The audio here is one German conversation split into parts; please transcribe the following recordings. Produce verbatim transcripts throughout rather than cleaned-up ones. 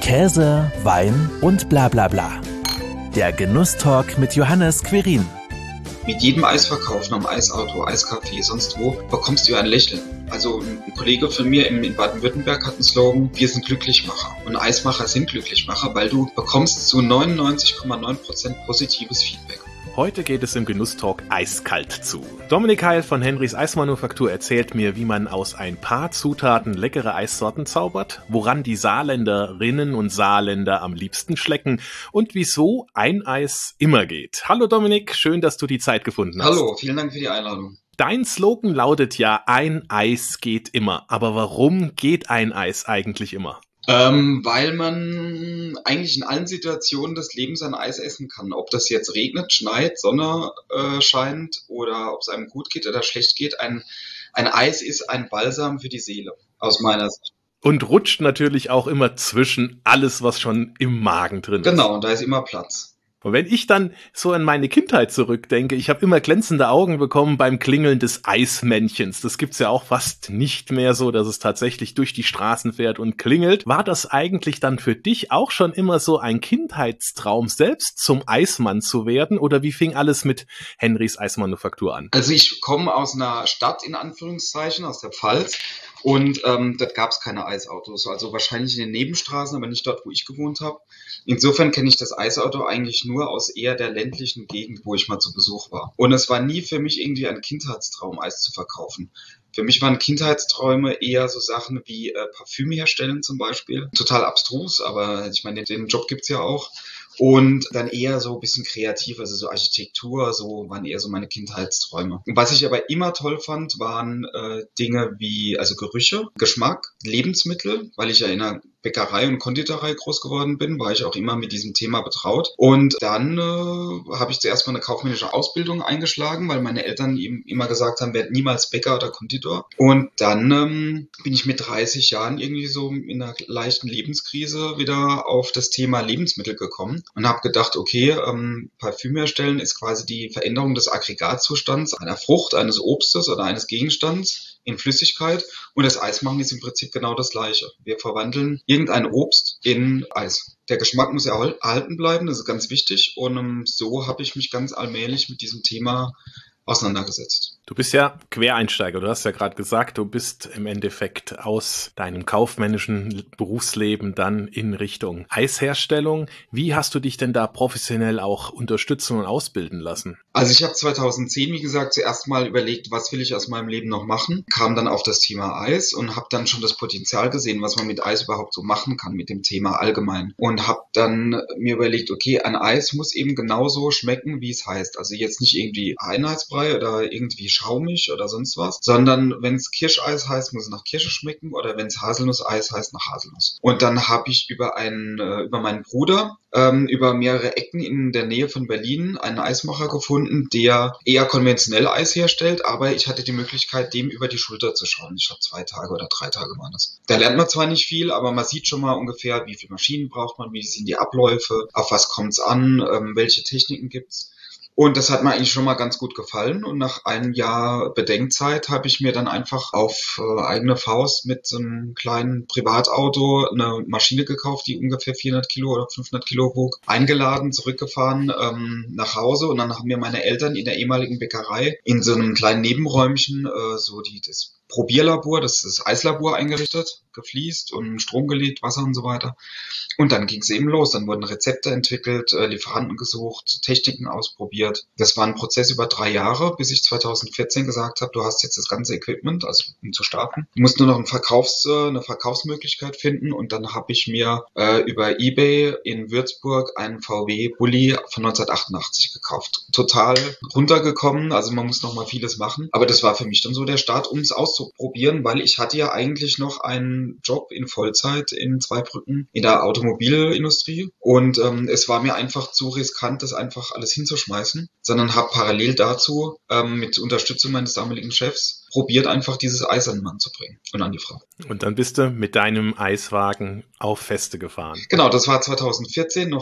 Käse, Wein und bla bla bla. Der Genusstalk mit Johannes Quirin. Mit jedem Eisverkauf, einem Eisauto, Eiscafé, sonst wo, bekommst du ein Lächeln. Also ein Kollege von mir in Baden-Württemberg hat einen Slogan, wir sind Glücklichmacher. Und Eismacher sind Glücklichmacher, weil du bekommst zu neunundneunzig Komma neun Prozent positives Feedback. Heute geht es im Genusstalk eiskalt zu. Dominik Heil von Henrys Eismanufaktur erzählt mir, wie man aus ein paar Zutaten leckere Eissorten zaubert, woran die Saarländerinnen und Saarländer am liebsten schlecken und wieso ein Eis immer geht. Hallo Dominik, schön, dass du die Zeit gefunden hast. Hallo, vielen Dank für die Einladung. Dein Slogan lautet ja, ein Eis geht immer. Aber warum geht ein Eis eigentlich immer? Ähm, weil man eigentlich in allen Situationen des Lebens ein Eis essen kann. Ob das jetzt regnet, schneit, Sonne äh, scheint oder ob es einem gut geht oder schlecht geht. Ein, ein Eis ist ein Balsam für die Seele, aus meiner Sicht. Und rutscht natürlich auch immer zwischen alles, was schon im Magen drin ist. Genau, und da ist immer Platz. Und wenn ich dann so an meine Kindheit zurückdenke, ich habe immer glänzende Augen bekommen beim Klingeln des Eismännchens. Das gibt's ja auch fast nicht mehr so, dass es tatsächlich durch die Straßen fährt und klingelt. War das eigentlich dann für dich auch schon immer so ein Kindheitstraum, selbst zum Eismann zu werden? Oder wie fing alles mit Henrys Eismanufaktur an? Also ich komme aus einer Stadt, in Anführungszeichen, aus der Pfalz. Und ähm, dort gab es keine Eisautos, also wahrscheinlich in den Nebenstraßen, aber nicht dort, wo ich gewohnt habe. Insofern kenne ich das Eisauto eigentlich nur aus eher der ländlichen Gegend, wo ich mal zu Besuch war. Und es war nie für mich irgendwie ein Kindheitstraum, Eis zu verkaufen. Für mich waren Kindheitsträume eher so Sachen wie äh, Parfüm herstellen zum Beispiel. Total abstrus, aber ich meine, den Job gibt's ja auch. Und dann eher so ein bisschen kreativ, also so Architektur, so waren eher so meine Kindheitsträume. Und was ich aber immer toll fand, waren äh, Dinge wie, also Gerüche, Geschmack, Lebensmittel, weil ich ja in einer Bäckerei und Konditorei groß geworden bin, war ich auch immer mit diesem Thema betraut. Und dann äh, habe ich zuerst mal eine kaufmännische Ausbildung eingeschlagen, weil meine Eltern eben immer gesagt haben, werd niemals Bäcker oder Konditor. Und dann ähm, bin ich mit dreißig Jahren irgendwie so in einer leichten Lebenskrise wieder auf das Thema Lebensmittel gekommen und habe gedacht, okay, ähm, Parfüm herstellen ist quasi die Veränderung des Aggregatzustands einer Frucht, eines Obstes oder eines Gegenstands in Flüssigkeit. Und das Eismachen ist im Prinzip genau das Gleiche. Wir verwandeln irgendein Obst in Eis. Der Geschmack muss erhalten bleiben, das ist ganz wichtig. Und um, so habe ich mich ganz allmählich mit diesem Thema auseinandergesetzt. Du bist ja Quereinsteiger, du hast ja gerade gesagt, du bist im Endeffekt aus deinem kaufmännischen Berufsleben dann in Richtung Eisherstellung. Wie hast du dich denn da professionell auch unterstützen und ausbilden lassen? Also ich habe zweitausendzehn, wie gesagt, zuerst mal überlegt, was will ich aus meinem Leben noch machen, kam dann auf das Thema Eis und habe dann schon das Potenzial gesehen, was man mit Eis überhaupt so machen kann, mit dem Thema allgemein. Und habe dann mir überlegt, okay, ein Eis muss eben genauso schmecken, wie es heißt. Also jetzt nicht irgendwie Einheitsbrei oder irgendwie schaumig oder sonst was, sondern wenn es Kirscheis heißt, muss es nach Kirsche schmecken oder wenn es Haselnusseis heißt, nach Haselnuss. Und dann habe ich über einen, äh, über meinen Bruder ähm, über mehrere Ecken in der Nähe von Berlin einen Eismacher gefunden, der eher konventionell Eis herstellt, aber ich hatte die Möglichkeit, dem über die Schulter zu schauen. Ich glaube, zwei Tage oder drei Tage waren das. Da lernt man zwar nicht viel, aber man sieht schon mal ungefähr, wie viele Maschinen braucht man, wie sind die Abläufe, auf was kommt es an, ähm, welche Techniken gibt's. Und das hat mir eigentlich schon mal ganz gut gefallen. Und nach einem Jahr Bedenkzeit habe ich mir dann einfach auf äh, eigene Faust mit so einem kleinen Privatauto eine Maschine gekauft, die ungefähr vierhundert Kilo oder fünfhundert Kilo wog, eingeladen, zurückgefahren ähm, nach Hause. Und dann haben mir meine Eltern in der ehemaligen Bäckerei in so einem kleinen Nebenräumchen äh, so die das Probierlabor, das ist das Eislabor eingerichtet, gefliest und Strom gelegt, Wasser und so weiter. Und dann ging es eben los. Dann wurden Rezepte entwickelt, äh, Lieferanten gesucht, Techniken ausprobiert. Das war ein Prozess über drei Jahre, bis ich zweitausendvierzehn gesagt habe, du hast jetzt das ganze Equipment, also um zu starten. Du musst nur noch ein Verkaufs-, äh, eine Verkaufsmöglichkeit finden. Und dann habe ich mir äh, über eBay in Würzburg einen V W Bulli von neunzehnhundertachtundachtzig gekauft. Total runtergekommen, also man muss noch mal vieles machen. Aber das war für mich dann so der Start, um es auszuprobieren, weil ich hatte ja eigentlich noch einen Job in Vollzeit in Zweibrücken in der Automobilindustrie und ähm, es war mir einfach zu riskant, das einfach alles hinzuschmeißen, sondern habe parallel dazu ähm, mit Unterstützung meines damaligen Chefs probiert, einfach dieses Eis an den Mann zu bringen und an die Frau. Und dann bist du mit deinem Eiswagen auf Feste gefahren. Genau, das war zweitausendvierzehn, noch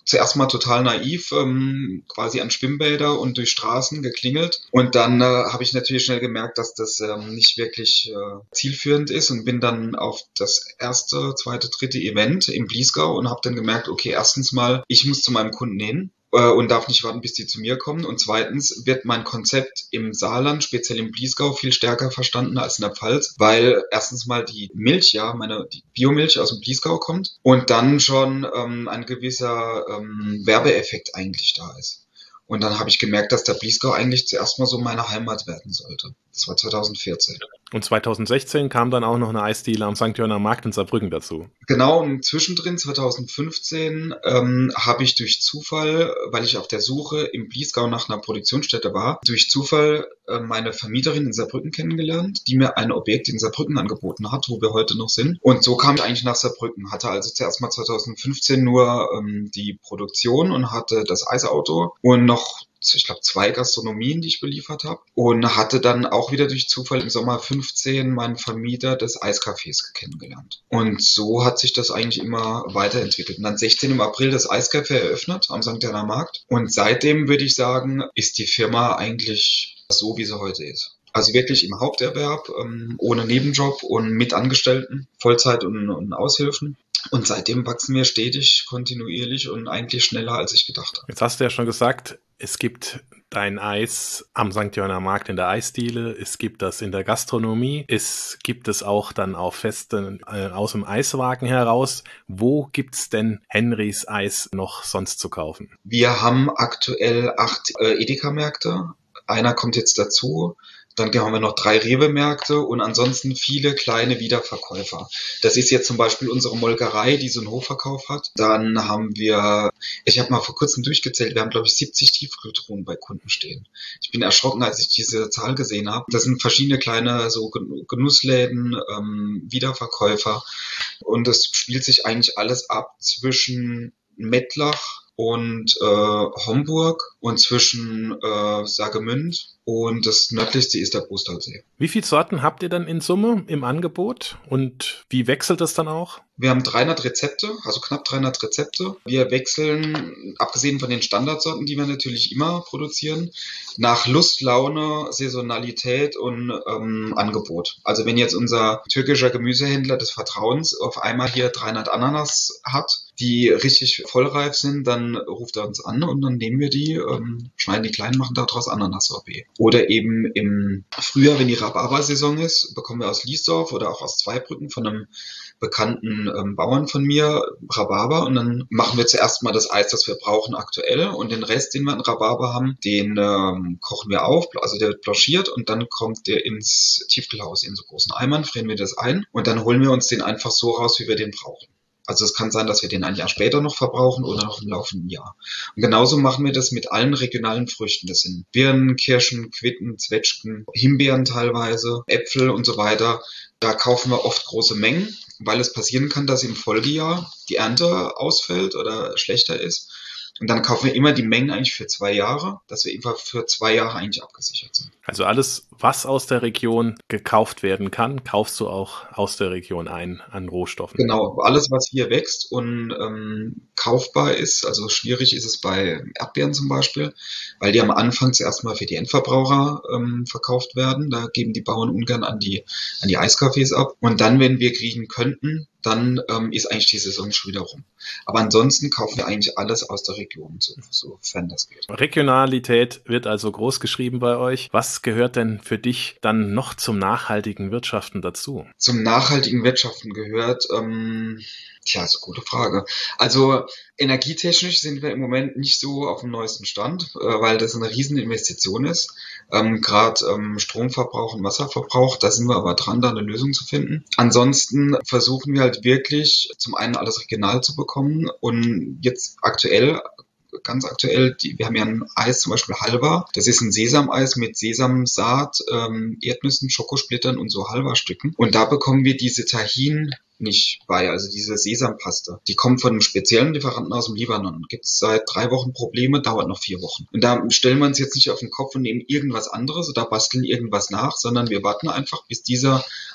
zuerst mal total naiv, ähm, quasi an Schwimmbäder und durch Straßen geklingelt. Und dann äh, habe ich natürlich schnell gemerkt, dass das ähm, nicht wirklich äh, zielführend ist und bin dann auf das erste, zweite, dritte Event im Bliesgau und habe dann gemerkt, okay, erstens mal, ich muss zu meinem Kunden hin und darf nicht warten, bis die zu mir kommen. Und zweitens wird mein Konzept im Saarland, speziell im Bliesgau, viel stärker verstanden als in der Pfalz, weil erstens mal die Milch, ja, meine die Biomilch aus dem Bliesgau kommt und dann schon ähm, ein gewisser ähm, Werbeeffekt eigentlich da ist. Und dann habe ich gemerkt, dass der Bliesgau eigentlich zuerst mal so meine Heimat werden sollte. Das war zweitausendvierzehn. Und zweitausendsechzehn kam dann auch noch eine Eisdiele am Sankt Johanner Markt in Saarbrücken dazu. Genau, und zwischendrin zweitausendfünfzehn ähm, habe ich durch Zufall, weil ich auf der Suche im Bliesgau nach einer Produktionsstätte war, durch Zufall äh, meine Vermieterin in Saarbrücken kennengelernt, die mir ein Objekt in Saarbrücken angeboten hat, wo wir heute noch sind. Und so kam ich eigentlich nach Saarbrücken, hatte also zuerst mal zweitausendfünfzehn nur ähm, die Produktion und hatte das Eisauto und noch ich glaube, zwei Gastronomien, die ich beliefert habe. Und hatte dann auch wieder durch Zufall im Sommer fünfzehn meinen Vermieter des Eiscafés kennengelernt. Und so hat sich das eigentlich immer weiterentwickelt. Und dann sechzehn im April das Eiscafé eröffnet am Sankt Johanner Markt. Und seitdem würde ich sagen, ist die Firma eigentlich so, wie sie heute ist. Also wirklich im Haupterwerb, ähm, ohne Nebenjob und mit Angestellten, Vollzeit und, und Aushilfen. Und seitdem wachsen wir stetig, kontinuierlich und eigentlich schneller, als ich gedacht habe. Jetzt hast du ja schon gesagt, es gibt dein Eis am Sankt Johanner Markt in der Eisdiele, es gibt das in der Gastronomie, es gibt es auch dann auf Festen äh, aus dem Eiswagen heraus. Wo gibt's denn Henrys Eis noch sonst zu kaufen? Wir haben aktuell acht äh, Edeka-Märkte. Einer kommt jetzt dazu. Dann haben wir noch drei Rewe-Märkte und ansonsten viele kleine Wiederverkäufer. Das ist jetzt zum Beispiel unsere Molkerei, die so einen Hofverkauf hat. Dann haben wir, ich habe mal vor kurzem durchgezählt, wir haben glaube ich siebzig Tiefkühltruhen bei Kunden stehen. Ich bin erschrocken, als ich diese Zahl gesehen habe. Das sind verschiedene kleine so Genussläden, ähm, Wiederverkäufer und es spielt sich eigentlich alles ab zwischen Mettlach und äh, Homburg und zwischen äh, Saargemünd und das nördlichste ist der Brustalsee. Wie viele Sorten habt ihr dann in Summe im Angebot und wie wechselt das dann auch? Wir haben dreihundert Rezepte, also knapp dreihundert Rezepte. Wir wechseln, abgesehen von den Standardsorten, die wir natürlich immer produzieren, nach Lust, Laune, Saisonalität und ähm, Angebot. Also wenn jetzt unser türkischer Gemüsehändler des Vertrauens auf einmal hier dreihundert Ananas hat, die richtig vollreif sind, dann ruft er uns an und dann nehmen wir die, ähm, schneiden die klein, machen daraus Ananas-Sorbet. Oder eben im Frühjahr, wenn die Rhabarber-Saison ist, bekommen wir aus Liesdorf oder auch aus Zweibrücken von einem bekannten ähm, Bauern von mir Rhabarber und dann machen wir zuerst mal das Eis, das wir brauchen aktuell und den Rest, den wir an Rhabarber haben, den ähm, kochen wir auf, also der wird blanchiert und dann kommt der ins Tiefkühlhaus in so großen Eimern, frieren wir das ein und dann holen wir uns den einfach so raus, wie wir den brauchen. Also es kann sein, dass wir den ein Jahr später noch verbrauchen oder noch im laufenden Jahr. Und genauso machen wir das mit allen regionalen Früchten. Das sind Birnen, Kirschen, Quitten, Zwetschgen, Himbeeren teilweise, Äpfel und so weiter. Da kaufen wir oft große Mengen, weil es passieren kann, dass im Folgejahr die Ernte ausfällt oder schlechter ist. Und dann kaufen wir immer die Mengen eigentlich für zwei Jahre, dass wir einfach für zwei Jahre eigentlich abgesichert sind. Also alles, was aus der Region gekauft werden kann, kaufst du auch aus der Region ein an Rohstoffen. Genau, alles, was hier wächst und ähm, kaufbar ist, also schwierig ist es bei Erdbeeren zum Beispiel, weil die am Anfang zuerst mal für die Endverbraucher ähm, verkauft werden. Da geben die Bauern ungern an die an die Eiscafés ab. Und dann, wenn wir kriegen könnten, dann ähm, ist eigentlich die Saison schon wieder rum. Aber ansonsten kaufen wir eigentlich alles aus der Region, so, sofern das geht. Regionalität wird also groß geschrieben bei euch. Was gehört denn für dich dann noch zum nachhaltigen Wirtschaften dazu? Zum nachhaltigen Wirtschaften gehört, ähm, tja, ist eine gute Frage. Also energietechnisch sind wir im Moment nicht so auf dem neuesten Stand, äh, weil das eine riesen Investition ist. Ähm, Gerade ähm, Stromverbrauch und Wasserverbrauch, da sind wir aber dran, da eine Lösung zu finden. Ansonsten versuchen wir halt wirklich zum einen alles regional zu bekommen und jetzt aktuell ganz aktuell, die, wir haben ja ein Eis, zum Beispiel Halva. Das ist ein Sesameis mit Sesamsaat, ähm, Erdnüssen, Schokosplittern und so Halva-Stücken. Und da bekommen wir diese Tahin nicht bei, also diese Sesampaste. Die kommt von einem speziellen Lieferanten aus dem Libanon. Gibt es seit drei Wochen Probleme, dauert noch vier Wochen. Und da stellen wir uns jetzt nicht auf den Kopf und nehmen irgendwas anderes oder basteln irgendwas nach, sondern wir warten einfach, bis dieser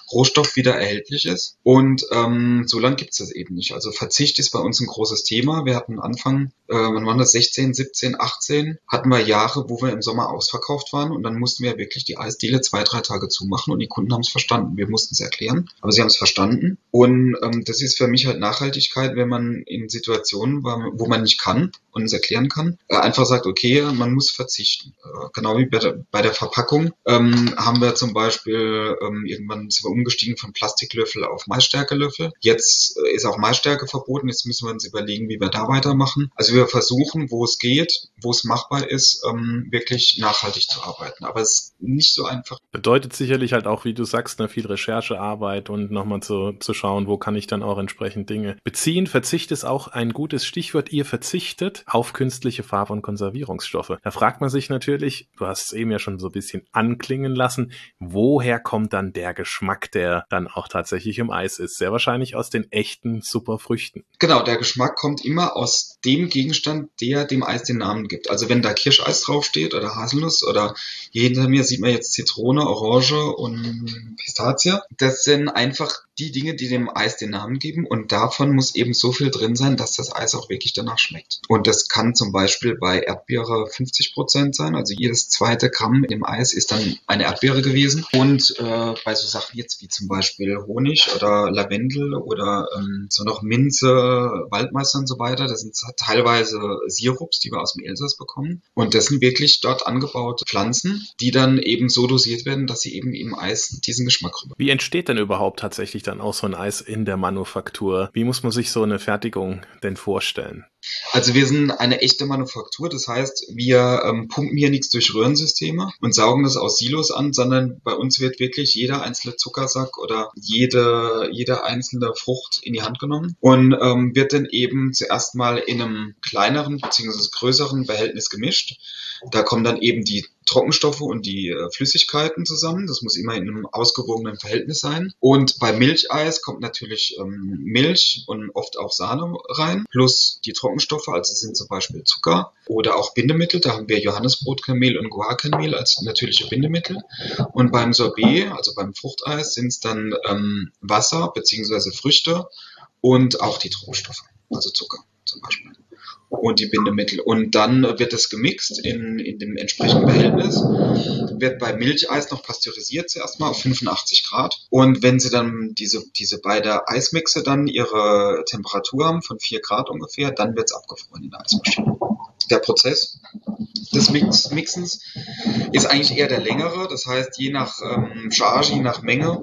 Rohstoff wieder erhältlich ist. Und ähm, so lange gibt es das eben nicht. Also Verzicht ist bei uns ein großes Thema. Wir hatten Anfang, äh, wann waren das, sechzehn, siebzehn, achtzehn, hatten wir Jahre, wo wir im Sommer ausverkauft waren und dann mussten wir wirklich die Eisdiele zwei, drei Tage zumachen und die Kunden haben es verstanden. Wir mussten es erklären, aber sie haben es verstanden. Und ähm, das ist für mich halt Nachhaltigkeit, wenn man in Situationen, wo man nicht kann und es erklären kann, äh, einfach sagt, okay, man muss verzichten. Äh, genau wie bei der, bei der Verpackung ähm, haben wir zum Beispiel ähm, irgendwann sind wir umgestiegen von Plastiklöffel auf Maisstärkelöffel. Jetzt äh, ist auch Maisstärke verboten. Jetzt müssen wir uns überlegen, wie wir da weitermachen. Also wir versuchen, wo es geht, wo es machbar ist, ähm, wirklich nachhaltig zu arbeiten. Aber es ist nicht so einfach. Bedeutet sicherlich halt auch, wie du sagst, ne, viel Recherchearbeit und nochmal zu, zu schauen, wo kann ich dann auch entsprechend Dinge beziehen. Verzicht ist auch ein gutes Stichwort. Ihr verzichtet auf künstliche Farb- und Konservierungsstoffe. Da fragt man sich natürlich, du hast es eben ja schon so ein bisschen anklingen lassen, woher kommt dann der Geschmack, der dann auch tatsächlich im Eis ist? Sehr wahrscheinlich aus den echten Superfrüchten. Genau, der Geschmack kommt immer aus dem Gegenstand, der dem Eis den Namen gibt. Also wenn da Kirscheis draufsteht oder Haselnuss oder hier hinter mir sieht man jetzt Zitrone, Orange und Pistazie. Das sind einfach die Dinge, die dem Eis den Namen geben und davon muss eben so viel drin sein, dass das Eis auch wirklich danach schmeckt. Und das kann zum Beispiel bei Erdbeere fünfzig Prozent sein, also jedes zweite Gramm im Eis ist dann eine Erdbeere gewesen. Und äh, bei so Sachen jetzt wie zum Beispiel Honig oder Lavendel oder ähm, so noch Minze, Waldmeister und so weiter, das sind teilweise Sirups, die wir aus dem Elsass bekommen. Und das sind wirklich dort angebaute Pflanzen, die dann eben so dosiert werden, dass sie eben im Eis diesen Geschmack rüber. Wie entsteht denn überhaupt tatsächlich dann auch so ein Eis in der Manufaktur? Wie muss man sich so eine Fertigung denn vorstellen? Also wir sind eine echte Manufaktur, das heißt, wir ähm, pumpen hier nichts durch Röhrensysteme und saugen das aus Silos an, sondern bei uns wird wirklich jeder einzelne Zuckersack oder jede jede einzelne Frucht in die Hand genommen und ähm, wird dann eben zuerst mal in einem kleineren bzw. größeren Behältnis gemischt. Da kommen dann eben die Trockenstoffe und die äh, Flüssigkeiten zusammen. Das muss immer in einem ausgewogenen Verhältnis sein. Und bei Milcheis kommt natürlich ähm, Milch und oft auch Sahne rein, plus die Trockenstoffe, also sind zum Beispiel Zucker oder auch Bindemittel. Da haben wir Johannisbrotkernmehl und Guarkernmehl als natürliche Bindemittel. Und beim Sorbet, also beim Fruchteis, sind es dann ähm, Wasser bzw. Früchte und auch die Trockenstoffe, also Zucker zum Beispiel. Und die Bindemittel. Und dann wird das gemixt in, in dem entsprechenden Behältnis. Wird bei Milcheis noch pasteurisiert zuerst mal auf fünfundachtzig Grad. Und wenn sie dann diese, diese beide Eismixe dann ihre Temperatur haben von vier Grad ungefähr, dann wird es abgefroren in der Eismaschine. Der Prozess des Mix Mixens ist eigentlich eher der längere. Das heißt, je nach ähm, Charge, je nach Menge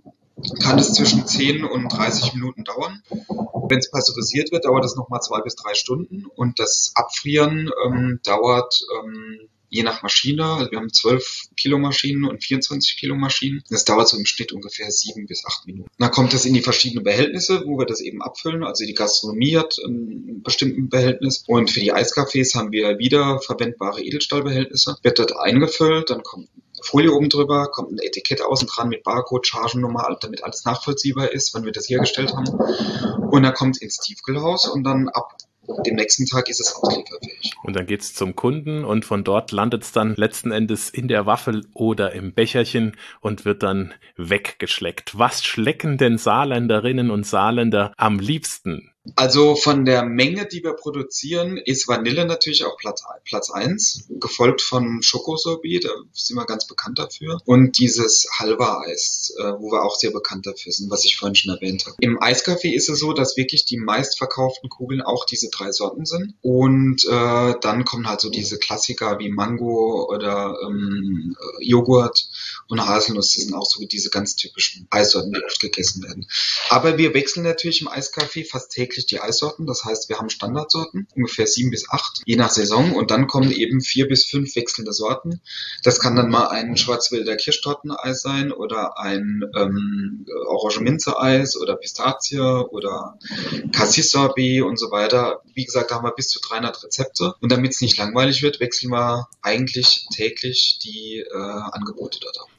kann es zwischen zehn und dreißig Minuten dauern. Wenn es pasteurisiert wird, dauert es nochmal zwei bis drei Stunden und das Abfrieren ähm, dauert ähm, je nach Maschine, also wir haben zwölf Kilo Maschinen und vierundzwanzig Kilo Maschinen, das dauert so im Schnitt ungefähr sieben bis acht Minuten. Dann kommt das in die verschiedenen Behältnisse, wo wir das eben abfüllen, also die Gastronomie hat ein bestimmtes Behältnis und für die Eiscafés haben wir wieder verwendbare Edelstahlbehältnisse, wird dort eingefüllt, dann kommt Folie oben drüber, kommt ein Etikett außen dran mit Barcode, Chargennummer, damit alles nachvollziehbar ist, wann wir das hergestellt haben. Und dann kommt es ins Tiefkühlhaus und dann ab dem nächsten Tag ist es auslieferfähig. Und dann geht's zum Kunden und von dort landet es dann letzten Endes in der Waffel oder im Becherchen und wird dann weggeschleckt. Was schlecken denn Saarländerinnen und Saarländer am liebsten? Also von der Menge, die wir produzieren, ist Vanille natürlich auch Platz, Platz eins, gefolgt von Schokosorbet, da sind wir ganz bekannt dafür. Und dieses Halva-Eis, wo wir auch sehr bekannt dafür sind, was ich vorhin schon erwähnt habe. Im Eiscafé ist es so, dass wirklich die meistverkauften Kugeln auch diese drei Sorten sind. Und äh, dann kommen halt so diese Klassiker wie Mango oder ähm, Joghurt und Haselnuss. Das sind auch so diese ganz typischen Eissorten, die oft gegessen werden. Aber wir wechseln natürlich im Eiscafé fast täglich die Eissorten. Das heißt, wir haben Standardsorten, ungefähr sieben bis acht, je nach Saison. Und dann kommen eben vier bis fünf wechselnde Sorten. Das kann dann mal ein Schwarzwälder Kirschtorteneis sein oder ein ähm, Orange-Minze-Eis oder Pistazie oder Cassis-Sorbet und so weiter. Wie gesagt, da haben wir bis zu dreihundert Rezepte. Und damit es nicht langweilig wird, wechseln wir eigentlich täglich die äh, Angebote dort ab.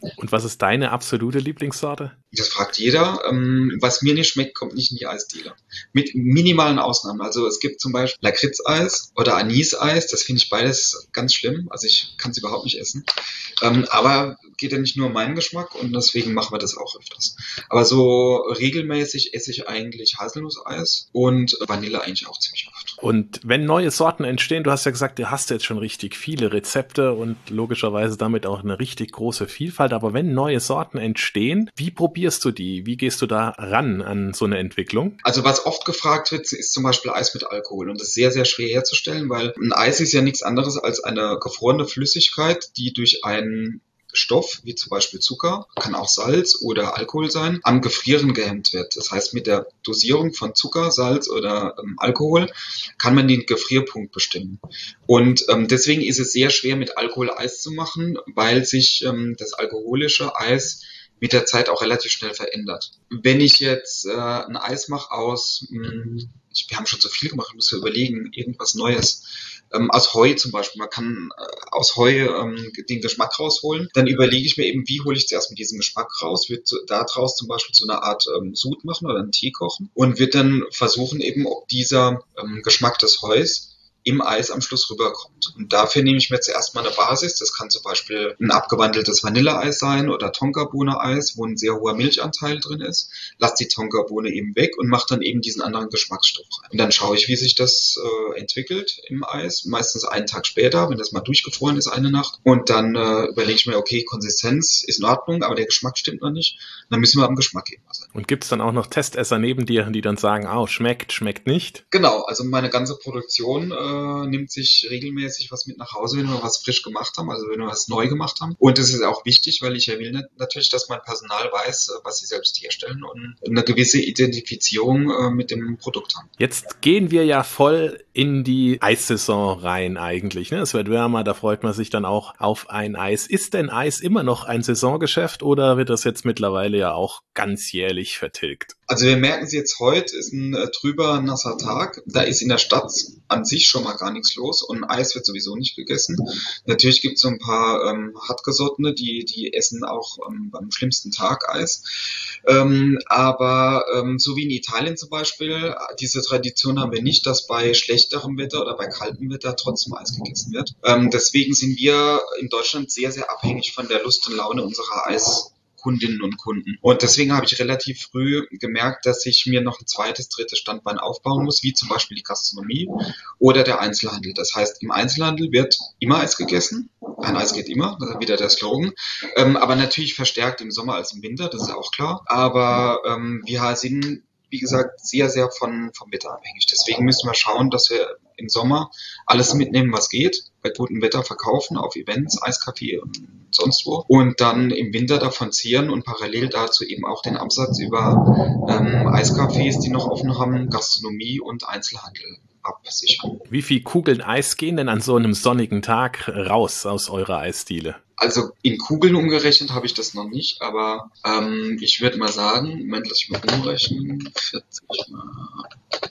Und was ist deine absolute Lieblingssorte? Das fragt jeder. Ähm, was mir nicht schmeckt, kommt nicht in die Eisdiele. Mit minimalen Ausnahmen. Also es gibt zum Beispiel Lakritzeis oder Aniseis. Das finde ich beides ganz schlimm. Also ich kann es überhaupt nicht essen. Ähm, aber geht ja nicht nur um meinen Geschmack und deswegen machen wir das auch öfters. Aber so regelmäßig esse ich eigentlich Haselnusseis und Vanille eigentlich auch ziemlich oft. Und wenn neue Sorten entstehen, du hast ja gesagt, du hast jetzt schon richtig viele Rezepte und logischerweise damit auch eine richtig große Vielfalt, aber wenn neue Sorten entstehen, wie probierst du die? Wie gehst du da ran an so eine Entwicklung? Also was oft gefragt wird, ist zum Beispiel Eis mit Alkohol und das ist sehr, sehr schwer herzustellen, weil ein Eis ist ja nichts anderes als eine gefrorene Flüssigkeit, die durch einen Stoff, wie zum Beispiel Zucker, kann auch Salz oder Alkohol sein, am Gefrieren gehemmt wird. Das heißt, mit der Dosierung von Zucker, Salz oder ähm, Alkohol kann man den Gefrierpunkt bestimmen. Und ähm, deswegen ist es sehr schwer, mit Alkohol Eis zu machen, weil sich ähm, das alkoholische Eis mit der Zeit auch relativ schnell verändert. Wenn ich jetzt äh, ein Eis mache aus, mh, ich, wir haben schon so viel gemacht, ich muss ja überlegen, irgendwas Neues, ähm, aus Heu zum Beispiel, man kann äh, aus Heu ähm, den Geschmack rausholen, dann überlege ich mir eben, wie hole ich zuerst mit diesem Geschmack raus, wird so, da draus zum Beispiel so eine Art ähm, Sud machen oder einen Tee kochen und wird dann versuchen eben, ob dieser ähm, Geschmack des Heus im Eis am Schluss rüberkommt. Und dafür nehme ich mir zuerst mal eine Basis. Das kann zum Beispiel ein abgewandeltes Vanilleeis sein oder Tonkabohne-Eis, wo ein sehr hoher Milchanteil drin ist. Lass die Tonkabohne eben weg und mache dann eben diesen anderen Geschmacksstoff rein. Und dann schaue ich, wie sich das äh, entwickelt im Eis. Meistens einen Tag später, wenn das mal durchgefroren ist, eine Nacht. Und dann äh, überlege ich mir, okay, Konsistenz ist in Ordnung, aber der Geschmack stimmt noch nicht. Dann müssen wir am Geschmack eben sein. Und gibt es dann auch noch Testesser neben dir, die dann sagen, oh, schmeckt, schmeckt nicht? Genau, also meine ganze Produktion äh, nimmt sich regelmäßig was mit nach Hause, wenn wir was frisch gemacht haben, also wenn wir was neu gemacht haben. Und das ist auch wichtig, weil ich ja will natürlich, dass mein Personal weiß, was sie selbst herstellen und eine gewisse Identifizierung äh, mit dem Produkt haben. Jetzt gehen wir ja voll in die Eissaison rein eigentlich. Ne? Es wird wärmer, da freut man sich dann auch auf ein Eis. Ist denn Eis immer noch ein Saisongeschäft oder wird das jetzt mittlerweile ja auch ganzjährlich vertilgt? Also wir merken es jetzt heute, ist ein äh, trüber, nasser Tag. Da ist in der Stadt an sich schon mal gar nichts los und Eis wird sowieso nicht gegessen. Natürlich gibt es so ein paar ähm, Hartgesottene, die die essen auch ähm, beim schlimmsten Tag Eis. Ähm, aber ähm, so wie in Italien zum Beispiel, diese Tradition haben wir nicht, dass bei schlechterem Wetter oder bei kaltem Wetter trotzdem Eis gegessen wird. Ähm, deswegen sind wir in Deutschland sehr, sehr abhängig von der Lust und Laune unserer Eis Kundinnen und Kunden. Und deswegen habe ich relativ früh gemerkt, dass ich mir noch ein zweites, drittes Standbein aufbauen muss, wie zum Beispiel die Gastronomie oder der Einzelhandel. Das heißt, im Einzelhandel wird immer Eis gegessen. Ein Eis geht immer, das ist wieder der Slogan. Ähm, aber natürlich verstärkt im Sommer als im Winter, das ist auch klar. Aber ähm, wir sind, wie gesagt, sehr, sehr von, vom Wetter abhängig. Deswegen müssen wir schauen, dass wir im Sommer alles mitnehmen, was geht. Bei gutem Wetter verkaufen, auf Events, Eiskaffee und sonst wo. Und dann im Winter davon zehren und parallel dazu eben auch den Absatz über ähm, Eiscafés, die noch offen haben, Gastronomie und Einzelhandel absichern. Wie viel Kugeln Eis gehen denn an so einem sonnigen Tag raus aus eurer Eisdiele? Also in Kugeln umgerechnet habe ich das noch nicht, aber ähm, ich würde mal sagen, Moment, lass ich mal umrechnen, vierzig mal...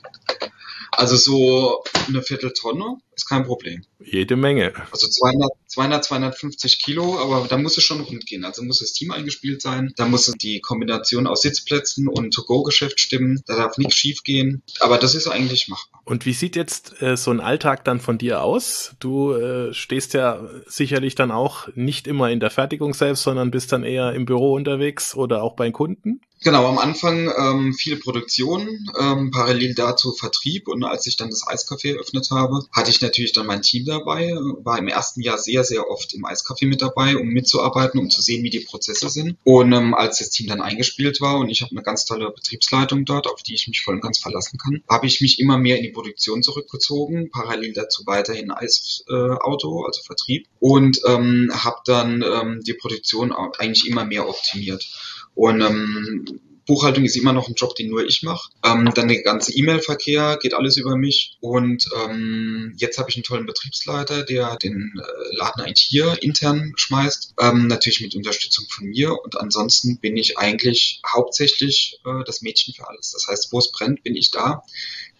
Also so eine Vierteltonne ist kein Problem. Jede Menge. Also zweihundert, zweihundert, zweihundertfünfzig Kilo, aber da muss es schon rund gehen. Also muss das Team eingespielt sein, da muss die Kombination aus Sitzplätzen und To-Go-Geschäft stimmen, da darf nichts schief gehen, aber das ist eigentlich machbar. Und wie sieht jetzt äh, so ein Alltag dann von dir aus? Du äh, stehst ja sicherlich dann auch nicht immer in der Fertigung selbst, sondern bist dann eher im Büro unterwegs oder auch bei Kunden? Genau, am Anfang ähm, viel Produktion, ähm, parallel dazu Vertrieb und als ich dann das Eiscafé eröffnet habe, hatte ich natürlich dann mein Team dabei, war im ersten Jahr sehr, sehr oft im Eiscafé mit dabei, um mitzuarbeiten, um zu sehen, wie die Prozesse sind. Und ähm, als das Team dann eingespielt war und ich habe eine ganz tolle Betriebsleitung dort, auf die ich mich voll und ganz verlassen kann, habe ich mich immer mehr in die Produktion zurückgezogen, parallel dazu weiterhin Eisauto, äh, also Vertrieb und ähm, habe dann ähm, die Produktion auch eigentlich immer mehr optimiert. Und ähm, Buchhaltung ist immer noch ein Job, den nur ich mache. Ähm, dann der ganze E-Mail-Verkehr geht alles über mich. Und ähm, jetzt habe ich einen tollen Betriebsleiter, der den äh, Laden eigentlich hier intern schmeißt. Ähm, natürlich mit Unterstützung von mir. Und ansonsten bin ich eigentlich hauptsächlich äh, das Mädchen für alles. Das heißt, wo es brennt, bin ich da.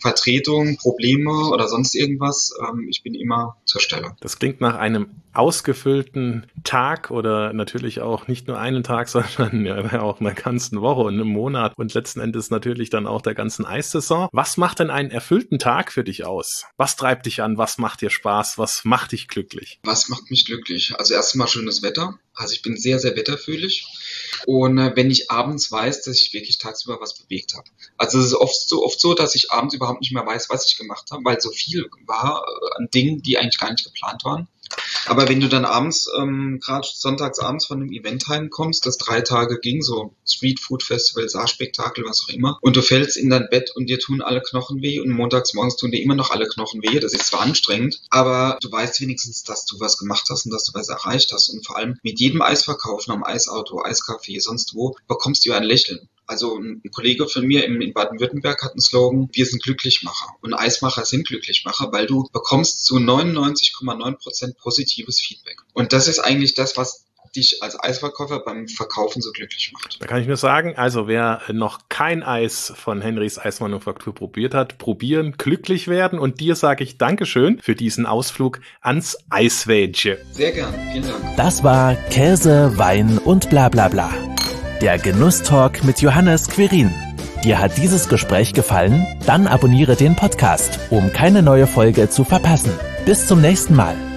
Vertretung, Probleme oder sonst irgendwas. Ähm, ich bin immer zur Stelle. Das klingt nach einem ausgefüllten Tag oder natürlich auch nicht nur einen Tag, sondern ja, auch einer ganzen Woche und einem Monat und letzten Endes natürlich dann auch der ganzen Eissaison. Was macht denn einen erfüllten Tag für dich aus? Was treibt dich an? Was macht dir Spaß? Was macht dich glücklich? Was macht mich glücklich? Also erstmal schönes Wetter. Also ich bin sehr, sehr wetterfühlig. Und äh, wenn ich abends weiß, dass ich wirklich tagsüber was bewegt habe. Also es ist oft so, oft so, dass ich abends überhaupt nicht mehr weiß, was ich gemacht habe, weil so viel war äh, an Dingen, die eigentlich gar nicht geplant waren. Aber wenn du dann abends, ähm, gerade sonntags abends von einem Event heimkommst, das drei Tage ging, so Street Food Festival, Saarspektakel, was auch immer, und du fällst in dein Bett und dir tun alle Knochen weh und montags morgens tun dir immer noch alle Knochen weh, das ist zwar anstrengend, aber du weißt wenigstens, dass du was gemacht hast und dass du was erreicht hast und vor allem mit jedem Eisverkauf, am Eisauto, Eiscafé, sonst wo, bekommst du ein Lächeln. Also ein Kollege von mir in, in Baden-Württemberg hat einen Slogan, wir sind Glücklichmacher. Und Eismacher sind Glücklichmacher, weil du bekommst zu neunundneunzig Komma neun Prozent positives Feedback. Und das ist eigentlich das, was dich als Eisverkäufer beim Verkaufen so glücklich macht. Da kann ich nur sagen, also wer noch kein Eis von Henrys Eismanufaktur probiert hat, probieren, glücklich werden. Und dir sage ich Dankeschön für diesen Ausflug ans Eiswäldchen. Sehr gern, vielen Dank. Das war Käse, Wein und bla bla bla. Der Genusstalk mit Johannes Quirin. Dir hat dieses Gespräch gefallen? Dann abonniere den Podcast, um keine neue Folge zu verpassen. Bis zum nächsten Mal.